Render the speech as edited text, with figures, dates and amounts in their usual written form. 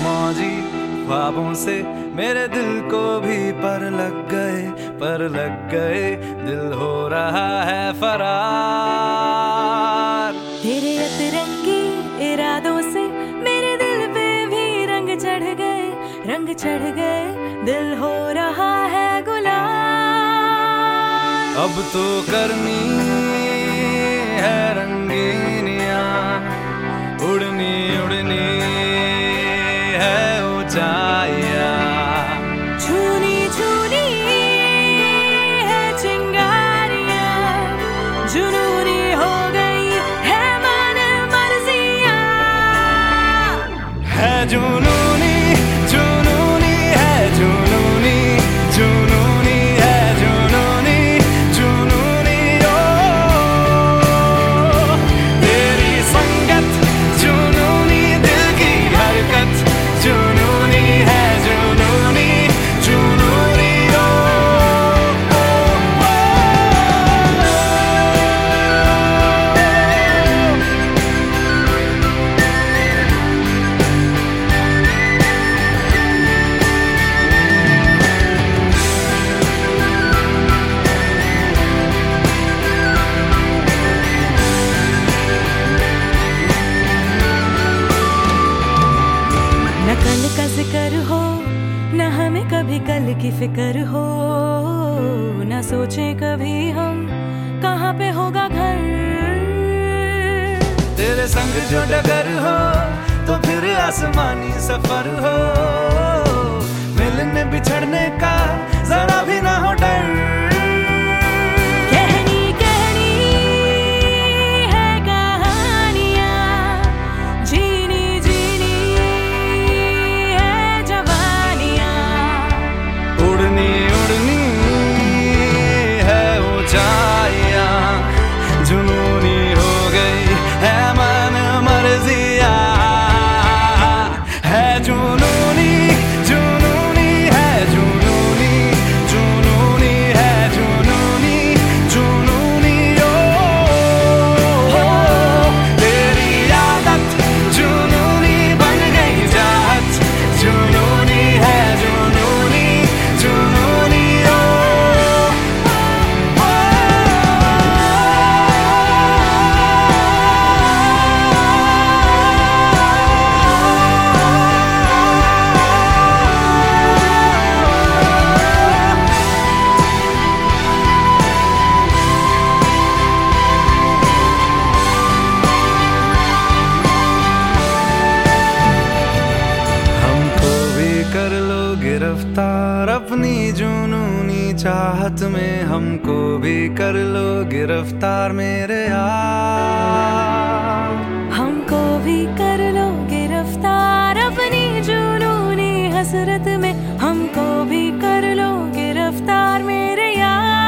मौजी ख्वाबों से मेरे दिल को भी पर लग गए दिल हो रहा है फरार। तेरे अतरंगी इरादों से मेरे दिल पे भी रंग चढ़ गए दिल हो रहा है गुलाल। अब तो करनी है रंगीनियां, उड़नी है ऊंचाइयां, छूनी है चिंगारियां, जुनूनी हो गई है मन मर्जियां। है जुनूनी है जुनूनी है जुनूनी ओ तेरी संगत जुनूनी, दिल की हरकत जुनूनी है जुनूनी ओ, न कल का जिक्र हो न हमें कभी कल की फिक्र हो, न सोचे कभी हम कहाँ पे होगा घर। तेरे संग जो डगर हो तो फिर आसमानी सफर हो, मिलने बिछड़ने का जरा भी ना हो डर। कहनी है कहानियाँ, जीनी है जवानियाँ, उड़नी है ऊंचाइयां, जुनूनी हो गई है मन मर्जियां। है जुनूनी है जुनूनी है जुनूनी ओ तेरी आदत जुनूनी बन गई चाहत, जुनूनी है जुनूनी ओ हमको भी कर लो गिरफ्तार अपनी जुनूनी चाहत में, हमको भी कर लो गिरफ्तार मेरे यार। हमको भी कर लो गिरफ्तार अपनी जुनूनी हसरत में, हमको भी कर लो गिरफ्तार मेरे यार।